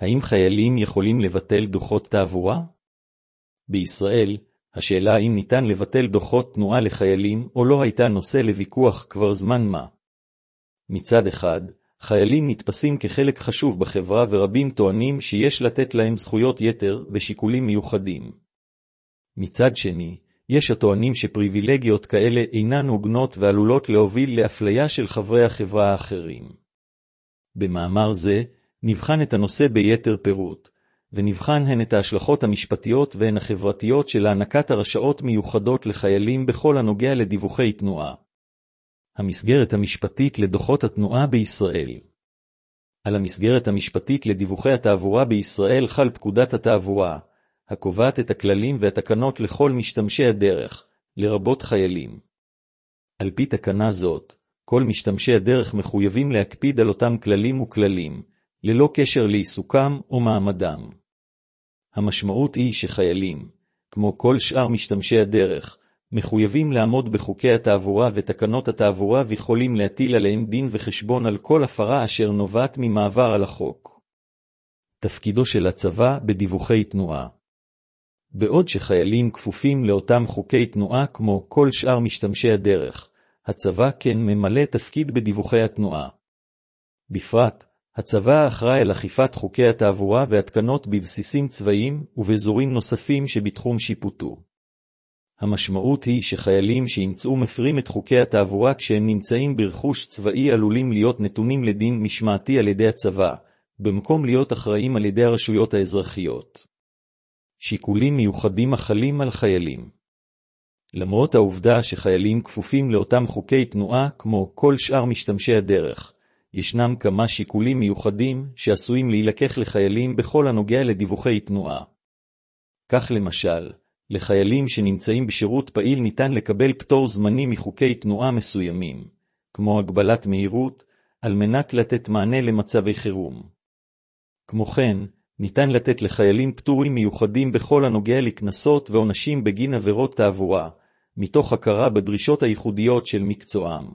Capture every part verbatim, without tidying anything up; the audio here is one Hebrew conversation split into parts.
האם חיילים יכולים לבטל דוחות תעבורה? בישראל, השאלה האם ניתן לבטל דוחות תנועה לחיילים או לא הייתה נושא לוויכוח כבר זמן מה. מצד אחד, חיילים נתפסים כחלק חשוב בחברה ורבים טוענים שיש לתת להם זכויות יתר ושיקולים מיוחדים. מצד שני, יש הטוענים שפריבילגיות כאלה אינן הוגנות ועלולות להוביל לאפליה של חברי החברה האחרים. במאמר זה, נבחן את הנושא ביתר פירוט, ונבחן הן את ההשלכות המשפטיות והן החברתיות של הענקת הרשאות מיוחדות לחיילים בכל הנוגע לדיווחי תנועה. המסגרת המשפטית לדוחות התנועה בישראל. על המסגרת המשפטית לדיווחי התעבורה בישראל חל פקודת התעבורה, הקובעת את הכללים והתקנות לכל משתמשי הדרך, לרבות חיילים. על פי תקנה זאת, כל משתמשי הדרך מחויבים להקפיד על אותם כללים וכללים, ללא קשר לעיסוקם או מעמדם. המשמעות היא שחיילים, כמו כל שאר משתמשי הדרך, מחויבים לעמוד בחוקי התעבורה ותקנות התעבורה ויכולים להטיל עליהם דין וחשבון על כל הפרה אשר נובעת ממעבר על החוק. תפקידו של הצבא בדיווחי תנועה. בעוד שחיילים כפופים לאותם חוקי תנועה כמו כל שאר משתמשי הדרך, הצבא כן ממלא תפקיד בדיווחי התנועה. בפרט, הצבא אחראי על אכיפת חוקי התעבורה והתקנות בבסיסים צבאיים ובאזורים נוספים שבתחום שיפוטו. המשמעות היא שחיילים שימצאו מפרים את חוקי התעבורה כשהם נמצאים ברכוש צבאי עלולים להיות נתונים לדין משמעתי על ידי הצבא, במקום להיות אחראים על ידי הרשויות האזרחיות. שיקולים מיוחדים החלים על חיילים. למרות העובדה שחיילים כפופים לאותם חוקי תנועה כמו כל שאר משתמשי הדרך, ישנם כמה שיקולים מיוחדים שעשויים להילקח לחיילים בכל הנוגע לדיווחי תנועה. כך למשל, לחיילים שנמצאים בשירות פעיל ניתן לקבל פטור זמני מחוקי תנועה מסוימים, כמו הגבלת מהירות, על מנת לתת מענה למצבי חירום. כמו כן, ניתן לתת לחיילים פטורים מיוחדים בכל הנוגע לקנסות ועונשים בגין עבירות תעבורה, מתוך הכרה בדרישות הייחודיות של מקצועם.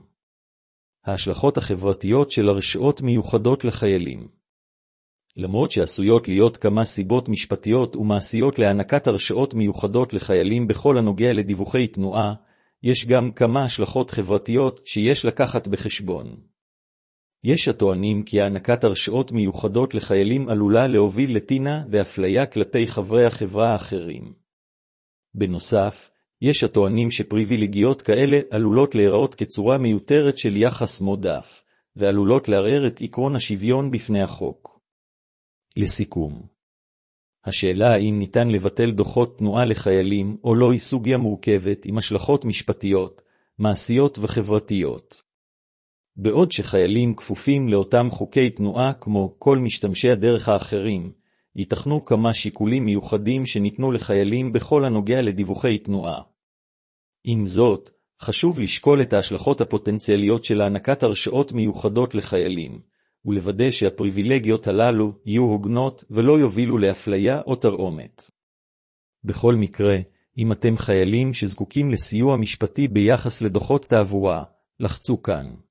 ההשלכות החברתיות של הרשאות מיוחדות לחיילים. למרות שעשויות להיות כמה סיבות משפטיות ומעשיות להענקת הרשאות מיוחדות לחיילים בכל הנוגע לדיווחי תנועה, יש גם כמה השלכות חברתיות שיש לקחת בחשבון. יש הטוענים כי הענקת הרשאות מיוחדות לחיילים עלולה להוביל לטינה ואפליה כלפי חברי החברה האחרים. בנוסף, יש הטוענים שפריבילגיות כאלה עלולות להיראות כצורה מיותרת של יחס מועדף, ועלולות לערער את עקרון השוויון בפני החוק. לסיכום, השאלה האם ניתן לבטל דוחות תנועה לחיילים או לא היא סוגיה מורכבת עם השלכות משפטיות, מעשיות וחברתיות. בעוד שחיילים כפופים לאותם חוקי תנועה כמו כל משתמשי הדרך האחרים, ייתכנו כמה שיקולים מיוחדים שניתנו לחיילים בכל הנוגע לדיווחי תנועה. עם זאת, חשוב לשקול את ההשלכות הפוטנציאליות של הענקת הרשאות מיוחדות לחיילים, ולוודא שהפריבילגיות הללו יהיו הוגנות ולא יובילו לאפליה או תרעומת. בכל מקרה, אם אתם חיילים שזקוקים לסיוע משפטי ביחס לדוחות תעבורה, לחצו כאן.